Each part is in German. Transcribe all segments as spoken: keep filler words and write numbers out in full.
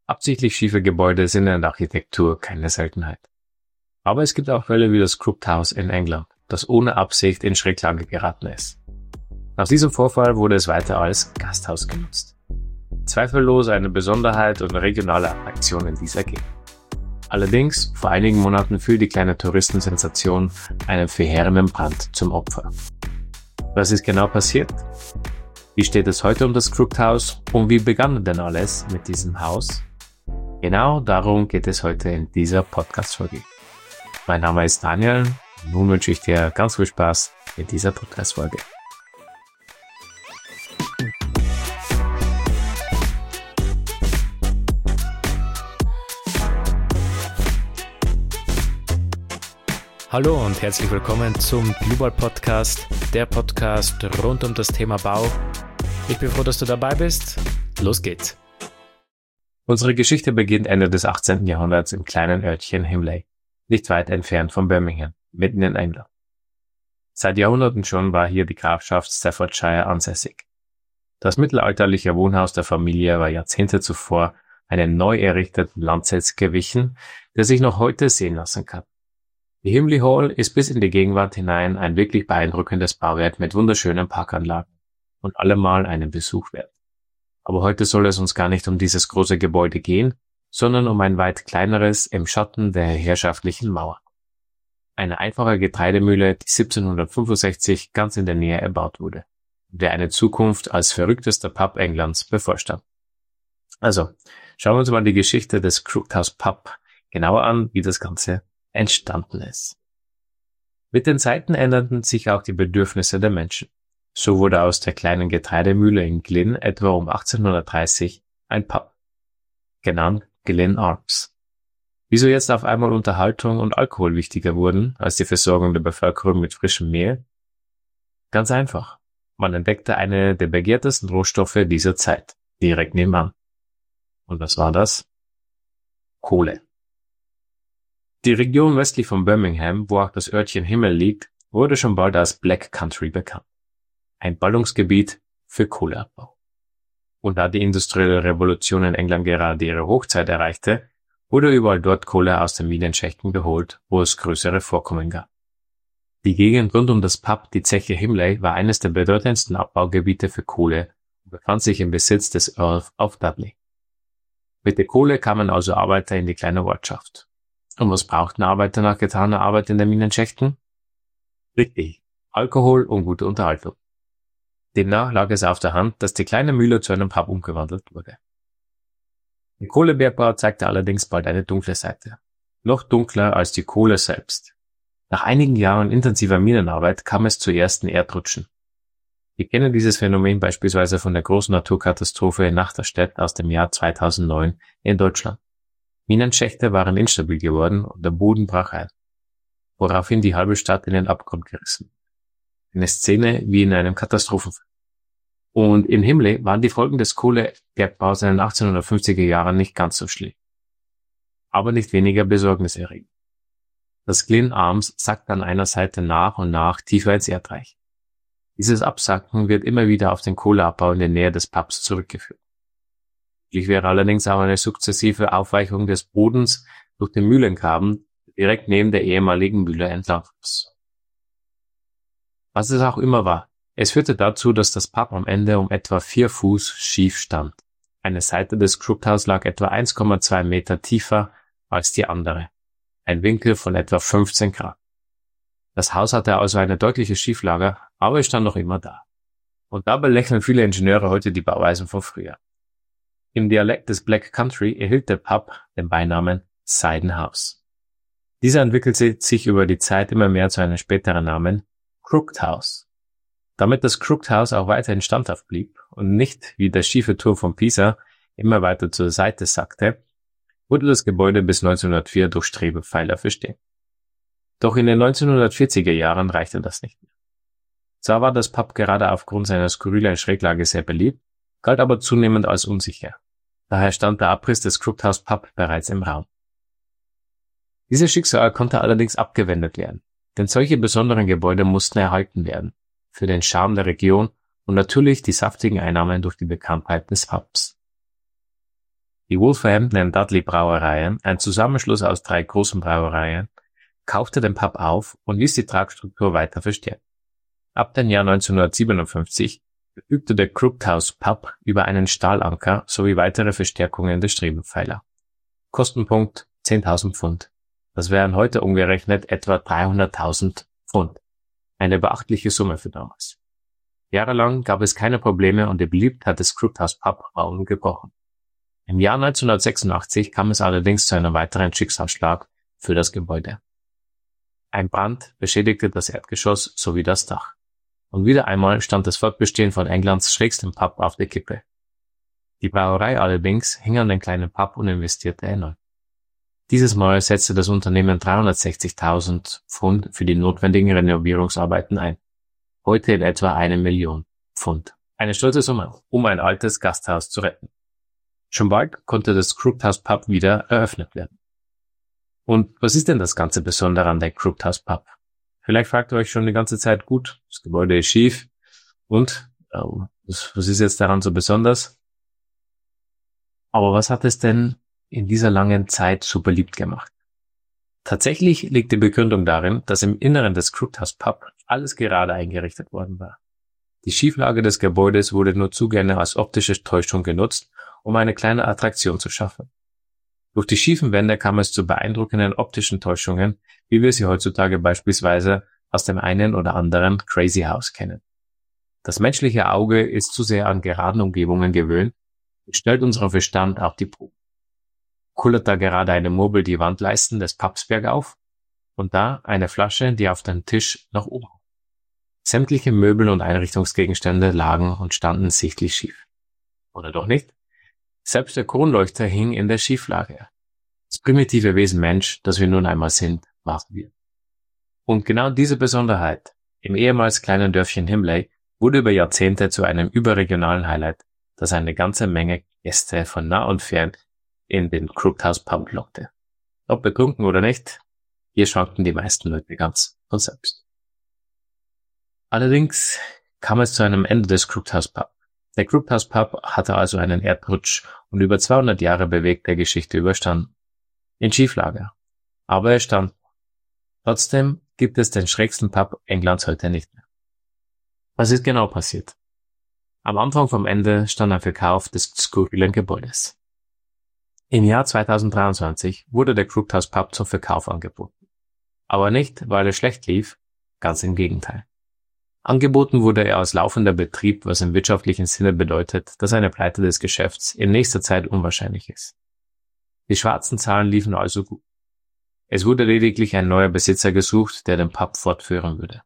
Absichtlich schiefe Gebäude sind in der Architektur keine Seltenheit. Aber es gibt auch Fälle wie das Crooked House in England, das ohne Absicht in Schräglage geraten ist. Nach diesem Vorfall wurde es weiter als Gasthaus genutzt. Zweifellos eine Besonderheit und regionale Attraktion in dieser Gegend. Allerdings, vor einigen Monaten fiel die kleine Touristensensation einem verheerenden Brand zum Opfer. Was ist genau passiert? Wie steht es heute um das Crooked House und wie begann denn alles mit diesem Haus? Genau darum geht es heute in dieser Podcast-Folge. Mein Name ist Daniel und nun wünsche ich dir ganz viel Spaß mit dieser Podcast-Folge. Hallo und herzlich willkommen zum Global Podcast, der Podcast rund um das Thema Bau. Ich bin froh, dass du dabei bist. Los geht's. Unsere Geschichte beginnt Ende des achtzehnten Jahrhunderts im kleinen Örtchen Himley, nicht weit entfernt von Birmingham, mitten in England. Seit Jahrhunderten schon war hier die Grafschaft Staffordshire ansässig. Das mittelalterliche Wohnhaus der Familie war Jahrzehnte zuvor einem neu errichteten Landsitz gewichen, der sich noch heute sehen lassen kann. Die Himley Hall ist bis in die Gegenwart hinein ein wirklich beeindruckendes Bauwerk mit wunderschönen Parkanlagen und allemal einen Besuch wert. Aber heute soll es uns gar nicht um dieses große Gebäude gehen, sondern um ein weit kleineres im Schatten der herrschaftlichen Mauer. Eine einfache Getreidemühle, die siebzehnhundertfünfundsechzig ganz in der Nähe erbaut wurde, der eine Zukunft als verrücktester Pub Englands bevorstand. Also, schauen wir uns mal die Geschichte des Crooked House Pub genauer an, wie das Ganze entstanden ist. Mit den Zeiten änderten sich auch die Bedürfnisse der Menschen. So wurde aus der kleinen Getreidemühle in Glyn etwa um achtzehnhundertdreißig ein Pub, genannt Glyn Arms. Wieso jetzt auf einmal Unterhaltung und Alkohol wichtiger wurden als die Versorgung der Bevölkerung mit frischem Mehl? Ganz einfach. Man entdeckte eine der begehrtesten Rohstoffe dieser Zeit, direkt nebenan. Und was war das? Kohle. Die Region westlich von Birmingham, wo auch das Örtchen Himley liegt, wurde schon bald als Black Country bekannt. Ein Ballungsgebiet für Kohleabbau. Und da die industrielle Revolution in England gerade ihre Hochzeit erreichte, wurde überall dort Kohle aus den Minenschächten geholt, wo es größere Vorkommen gab. Die Gegend rund um das Pub, die Zeche Himley, war eines der bedeutendsten Abbaugebiete für Kohle und befand sich im Besitz des Earl of Dudley. Mit der Kohle kamen also Arbeiter in die kleine Ortschaft. Und was brauchten Arbeiter nach getaner Arbeit in den Minenschächten? Richtig, Alkohol und gute Unterhaltung. Demnach lag es auf der Hand, dass die kleine Mühle zu einem Pub umgewandelt wurde. Der Kohlebergbau zeigte allerdings bald eine dunkle Seite. Noch dunkler als die Kohle selbst. Nach einigen Jahren intensiver Minenarbeit kam es zu ersten Erdrutschen. Wir kennen dieses Phänomen beispielsweise von der großen Naturkatastrophe in Nachterstedt aus dem Jahr zweitausendneun in Deutschland. Minenschächte waren instabil geworden und der Boden brach ein, woraufhin die halbe Stadt in den Abgrund gerissen. Eine Szene wie in einem Katastrophenfilm. Und in Himley waren die Folgen des Kohlebergbaus in den achtzehnhundertfünfziger Jahren nicht ganz so schlimm, aber nicht weniger besorgniserregend. Das Glyn Arms sackt an einer Seite nach und nach tiefer ins Erdreich. Dieses Absacken wird immer wieder auf den Kohleabbau in der Nähe des Pubs zurückgeführt. Möglich wäre allerdings auch eine sukzessive Aufweichung des Bodens durch den Mühlengraben, der direkt neben der ehemaligen Mühle entlang floss. Was es auch immer war, es führte dazu, dass das Pub am Ende um etwa vier Fuß schief stand. Eine Seite des Crooked House lag etwa eins Komma zwei Meter tiefer als die andere, ein Winkel von etwa fünfzehn Grad. Das Haus hatte also eine deutliche Schieflage, aber es stand noch immer da. Und dabei lächeln viele Ingenieure heute die Bauweisen von früher. Im Dialekt des Black Country erhielt der Pub den Beinamen Siden House. Dieser entwickelte sich über die Zeit immer mehr zu einem späteren Namen Crooked House. Damit das Crooked House auch weiterhin standhaft blieb und nicht wie der schiefe Turm von Pisa immer weiter zur Seite sackte, wurde das Gebäude bis neunzehnhundertvier durch Strebepfeiler verstärkt. Doch in den neunzehnhundertvierziger Jahren reichte das nicht mehr. Zwar war das Pub gerade aufgrund seiner skurrilen Schräglage sehr beliebt, galt aber zunehmend als unsicher. Daher stand der Abriss des Crooked House Pub bereits im Raum. Dieses Schicksal konnte allerdings abgewendet werden, denn solche besonderen Gebäude mussten erhalten werden, für den Charme der Region und natürlich die saftigen Einnahmen durch die Bekanntheit des Pubs. Die Wolverhampton and Dudley Brauereien, ein Zusammenschluss aus drei großen Brauereien, kaufte den Pub auf und ließ die Tragstruktur weiter verstärken. Ab dem Jahr neunzehnhundertsiebenundfünfzig verfügte der Crooked House Pub über einen Stahlanker sowie weitere Verstärkungen der Striebenpfeiler. Kostenpunkt zehntausend Pfund. Das wären heute umgerechnet etwa dreihunderttausend Pfund. Eine beachtliche Summe für damals. Jahrelang gab es keine Probleme und die Beliebtheit des Crooked House Pub war ungebrochen. Im Jahr neunzehnhundertsechsundachtzig kam es allerdings zu einem weiteren Schicksalsschlag für das Gebäude. Ein Brand beschädigte das Erdgeschoss sowie das Dach. Und wieder einmal stand das Fortbestehen von Englands schrägstem Pub auf der Kippe. Die Brauerei allerdings hing an den kleinen Pub und investierte erneut. Dieses Mal setzte das Unternehmen dreihundertsechzigtausend Pfund für die notwendigen Renovierungsarbeiten ein. Heute in etwa eine Million Pfund. Eine stolze Summe, um ein altes Gasthaus zu retten. Schon bald konnte das Crooked House Pub wieder eröffnet werden. Und was ist denn das ganze Besondere an der Crooked House Pub? Vielleicht fragt ihr euch schon die ganze Zeit, gut, das Gebäude ist schief und äh, was, was ist jetzt daran so besonders? Aber was hat es denn in dieser langen Zeit so beliebt gemacht? Tatsächlich liegt die Begründung darin, dass im Inneren des Crooked House Pub alles gerade eingerichtet worden war. Die Schieflage des Gebäudes wurde nur zu gerne als optische Täuschung genutzt, um eine kleine Attraktion zu schaffen. Durch die schiefen Wände kam es zu beeindruckenden optischen Täuschungen, wie wir sie heutzutage beispielsweise aus dem einen oder anderen Crazy House kennen. Das menschliche Auge ist zu sehr an geraden Umgebungen gewöhnt und stellt unseren Verstand auf die Probe. Kullert da gerade eine Murmel die Wandleisten des Pubs bergauf und da eine Flasche, die auf den Tisch nach oben. Sämtliche Möbel und Einrichtungsgegenstände lagen und standen sichtlich schief. Oder doch nicht? Selbst der Kronleuchter hing in der Schieflage. Das primitive Wesen Mensch, das wir nun einmal sind, waren wir. Und genau diese Besonderheit im ehemals kleinen Dörfchen Himley wurde über Jahrzehnte zu einem überregionalen Highlight, das eine ganze Menge Gäste von nah und fern in den Crooked House Pub lockte. Ob betrunken oder nicht, hier schwankten die meisten Leute ganz von selbst. Allerdings kam es zu einem Ende des Crooked House Pub. Der Crooked House Pub hatte also einen Erdrutsch und über zweihundert Jahre bewegte Geschichte überstanden. In Schieflage. Aber er stand. Trotzdem gibt es den schrägsten Pub Englands heute nicht mehr. Was ist genau passiert? Am Anfang vom Ende stand ein Verkauf des skurrilen Gebäudes. Im Jahr zweitausenddreiundzwanzig wurde der Crooked House Pub zum Verkauf angeboten. Aber nicht, weil er schlecht lief, ganz im Gegenteil. Angeboten wurde er als laufender Betrieb, was im wirtschaftlichen Sinne bedeutet, dass eine Pleite des Geschäfts in nächster Zeit unwahrscheinlich ist. Die schwarzen Zahlen liefen also gut. Es wurde lediglich ein neuer Besitzer gesucht, der den Pub fortführen würde.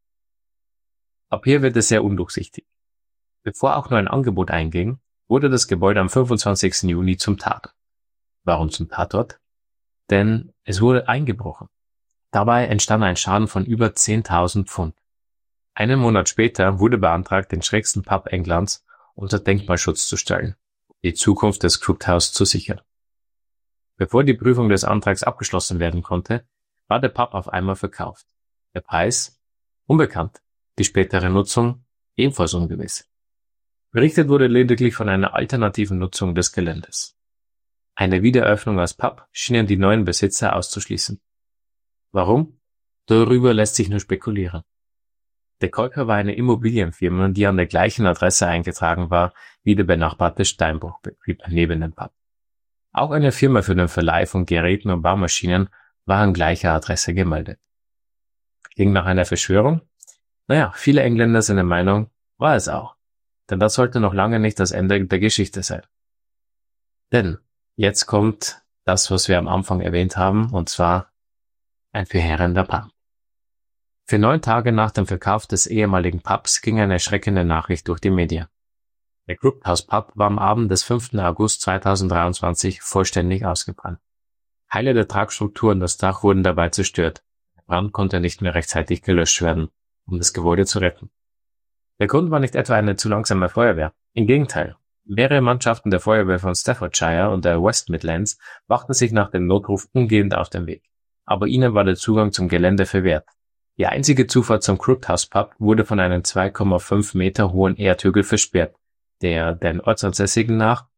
Ab hier wird es sehr undurchsichtig. Bevor auch nur ein Angebot einging, wurde das Gebäude am fünfundzwanzigsten Juni zum Tatort. Warum zum Tatort? Denn es wurde eingebrochen. Dabei entstand ein Schaden von über zehntausend Pfund. Einen Monat später wurde beantragt, den schrägsten Pub Englands unter Denkmalschutz zu stellen, um die Zukunft des Crooked House zu sichern. Bevor die Prüfung des Antrags abgeschlossen werden konnte, war der Pub auf einmal verkauft. Der Preis? Unbekannt. Die spätere Nutzung? Ebenfalls ungewiss. Berichtet wurde lediglich von einer alternativen Nutzung des Geländes. Eine Wiedereröffnung als Pub schienen die neuen Besitzer auszuschließen. Warum? Darüber lässt sich nur spekulieren. Der Käufer war eine Immobilienfirma, die an der gleichen Adresse eingetragen war wie der benachbarte Steinbruchbetrieb neben dem Pub. Auch eine Firma für den Verleih von Geräten und Baumaschinen war an gleicher Adresse gemeldet. Ging nach einer Verschwörung? Naja, viele Engländer sind der Meinung, war es auch. Denn das sollte noch lange nicht das Ende der Geschichte sein. Denn jetzt kommt das, was wir am Anfang erwähnt haben, und zwar ein verheerender Brand. Für neun Tage nach dem Verkauf des ehemaligen Pubs ging eine erschreckende Nachricht durch die Medien. Der Crooked House Pub war am Abend des fünften August zweitausenddreiundzwanzig vollständig ausgebrannt. Teile der Tragstruktur und das Dach wurden dabei zerstört. Der Brand konnte nicht mehr rechtzeitig gelöscht werden, um das Gebäude zu retten. Der Grund war nicht etwa eine zu langsame Feuerwehr. Im Gegenteil. Mehrere Mannschaften der Feuerwehr von Staffordshire und der West Midlands machten sich nach dem Notruf umgehend auf den Weg. Aber ihnen war der Zugang zum Gelände verwehrt. Die einzige Zufahrt zum Crooked House Pub wurde von einem zwei Komma fünf Meter hohen Erdhügel versperrt, der den Ortsansässigen nach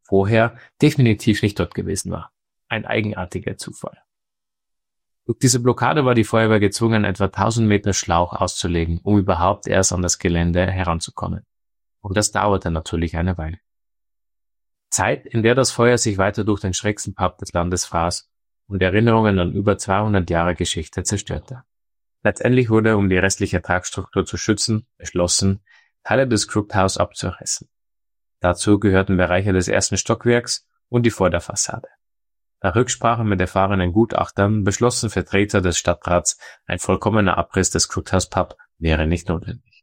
vorher definitiv nicht dort gewesen war. Ein eigenartiger Zufall. Durch diese Blockade war die Feuerwehr gezwungen, etwa tausend Meter Schlauch auszulegen, um überhaupt erst an das Gelände heranzukommen. Und das dauerte natürlich eine Weile. Zeit, in der das Feuer sich weiter durch den schrägsten Pub des Landes fraß und Erinnerungen an über zweihundert Jahre Geschichte zerstörte. Letztendlich wurde, um die restliche Tragstruktur zu schützen, beschlossen, Teile des Crooked House abzureißen. Dazu gehörten Bereiche des ersten Stockwerks und die Vorderfassade. Nach Rücksprache mit erfahrenen Gutachtern beschlossen Vertreter des Stadtrats, ein vollkommener Abriss des Crooked House Pub wäre nicht notwendig.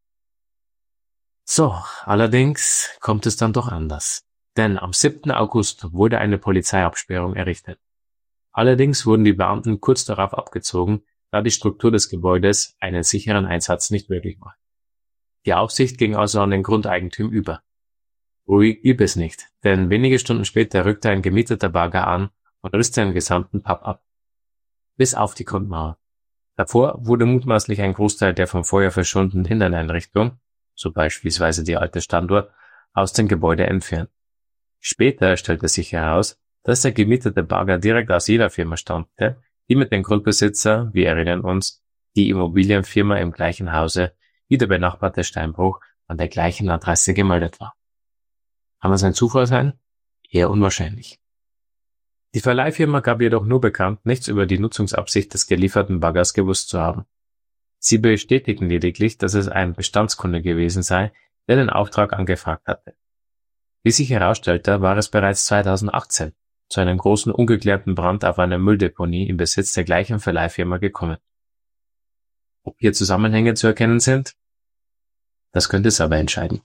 So, allerdings kommt es dann doch anders. Denn am siebten August wurde eine Polizeiabsperrung errichtet. Allerdings wurden die Beamten kurz darauf abgezogen, da die Struktur des Gebäudes einen sicheren Einsatz nicht möglich machte. Die Aufsicht ging also an den Grundeigentum über. Ruhig blieb es nicht, denn wenige Stunden später rückte ein gemieteter Bagger an und riss den gesamten Pub ab. Bis auf die Grundmauer. Davor wurde mutmaßlich ein Großteil der vom Feuer verschwundenen Inneneinrichtung, so beispielsweise die alte Standuhr, aus dem Gebäude entfernt. Später stellte sich heraus, dass der gemietete Bagger direkt aus jeder Firma stammte, die mit dem Grundbesitzer, wir erinnern uns, die Immobilienfirma im gleichen Hause wie der benachbarte Steinbruch an der gleichen Adresse gemeldet war. Kann es ein Zufall sein? Eher unwahrscheinlich. Die Verleihfirma gab jedoch nur bekannt, nichts über die Nutzungsabsicht des gelieferten Baggers gewusst zu haben. Sie bestätigten lediglich, dass es ein Bestandskunde gewesen sei, der den Auftrag angefragt hatte. Wie sich herausstellte, war es bereits zweitausendachtzehn zu einem großen ungeklärten Brand auf einer Mülldeponie im Besitz der gleichen Verleihfirma gekommen. Ob hier Zusammenhänge zu erkennen sind? Das könnte es aber entscheiden.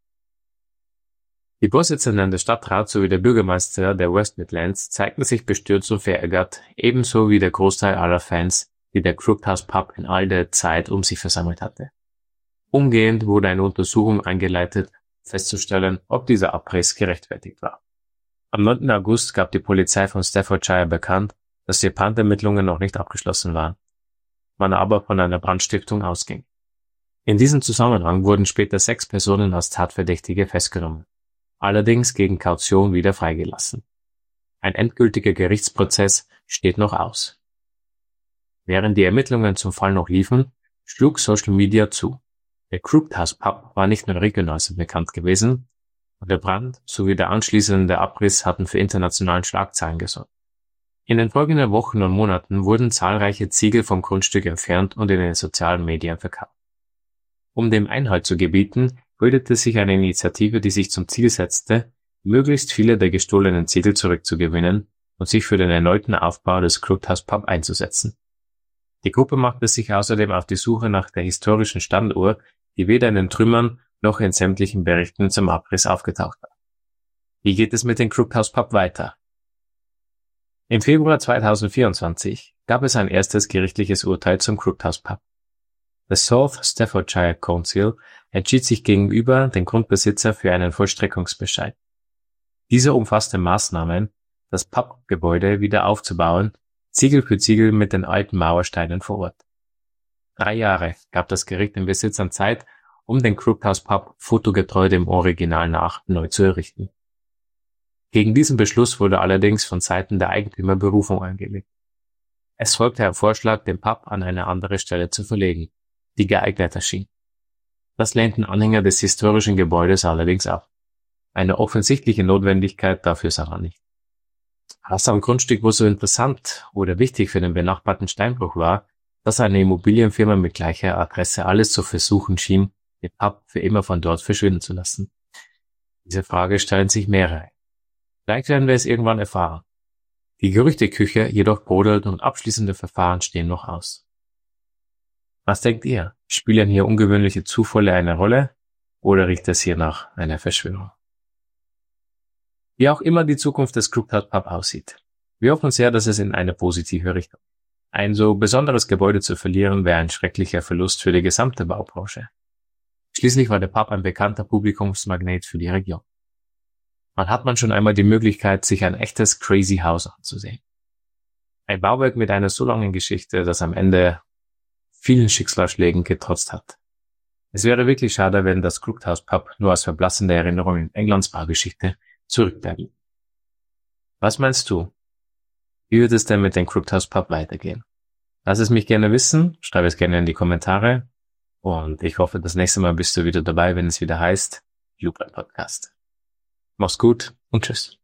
Die Vorsitzenden des Stadtrats sowie der Bürgermeister der West Midlands zeigten sich bestürzt und verärgert, ebenso wie der Großteil aller Fans, die der Crooked House Pub in all der Zeit um sich versammelt hatte. Umgehend wurde eine Untersuchung eingeleitet, festzustellen, ob dieser Abriss gerechtfertigt war. Am neunten August gab die Polizei von Staffordshire bekannt, dass die Brandermittlungen noch nicht abgeschlossen waren, man aber von einer Brandstiftung ausging. In diesem Zusammenhang wurden später sechs Personen als Tatverdächtige festgenommen, allerdings gegen Kaution wieder freigelassen. Ein endgültiger Gerichtsprozess steht noch aus. Während die Ermittlungen zum Fall noch liefen, schlug Social Media zu. Der Crooked House Pub war nicht nur regional so bekannt gewesen, und der Brand sowie der anschließende Abriss hatten für internationalen Schlagzeilen gesorgt. In den folgenden Wochen und Monaten wurden zahlreiche Ziegel vom Grundstück entfernt und in den sozialen Medien verkauft. Um dem Einhalt zu gebieten, bildete sich eine Initiative, die sich zum Ziel setzte, möglichst viele der gestohlenen Ziegel zurückzugewinnen und sich für den erneuten Aufbau des Crooked House Pub einzusetzen. Die Gruppe machte sich außerdem auf die Suche nach der historischen Standuhr, die weder in den Trümmern noch in sämtlichen Berichten zum Abriss aufgetaucht war. Wie geht es mit dem Crooked House Pub weiter? Im Februar zweitausendvierundzwanzig gab es ein erstes gerichtliches Urteil zum Crooked House Pub. Das South Staffordshire Council entschied sich gegenüber dem Grundbesitzer für einen Vollstreckungsbescheid. Dieser umfasste Maßnahmen, das Pubgebäude wieder aufzubauen, Ziegel für Ziegel mit den alten Mauersteinen vor Ort. Drei Jahre gab das Gericht den Besitzern Zeit, um den Crooked House Pub fotogetreu dem Original nach neu zu errichten. Gegen diesen Beschluss wurde allerdings von Seiten der Eigentümer Berufung eingelegt. Es folgte ein Vorschlag, den Pub an eine andere Stelle zu verlegen, die geeigneter schien. Das lehnten Anhänger des historischen Gebäudes allerdings ab. Eine offensichtliche Notwendigkeit dafür sah man nicht. Was am Grundstück wohl so interessant oder wichtig für den benachbarten Steinbruch war, dass eine Immobilienfirma mit gleicher Adresse alles zu versuchen schien, den Pub für immer von dort verschwinden zu lassen. Diese Frage stellen sich mehrere. Vielleicht werden wir es irgendwann erfahren. Die Gerüchteküche jedoch brodelt und abschließende Verfahren stehen noch aus. Was denkt ihr? Spielen hier ungewöhnliche Zufälle eine Rolle oder riecht es hier nach einer Verschwörung? Wie auch immer die Zukunft des Crooked House Pub aussieht, wir hoffen sehr, dass es in eine positive Richtung. Ein so besonderes Gebäude zu verlieren, wäre ein schrecklicher Verlust für die gesamte Baubranche. Schließlich war der Pub ein bekannter Publikumsmagnet für die Region. Man hat man schon einmal die Möglichkeit, sich ein echtes Crazy House anzusehen. Ein Bauwerk mit einer so langen Geschichte, das am Ende vielen Schicksalsschlägen getrotzt hat. Es wäre wirklich schade, wenn das Crooked House Pub nur als verblassende Erinnerung in Englands Baugeschichte zurück Berlin. Was meinst du? Wie wird es denn mit den Crooked House Pub weitergehen? Lass es mich gerne wissen, schreib es gerne in die Kommentare und ich hoffe, das nächste Mal bist du wieder dabei, wenn es wieder heißt Bluebird Podcast. Mach's gut und tschüss.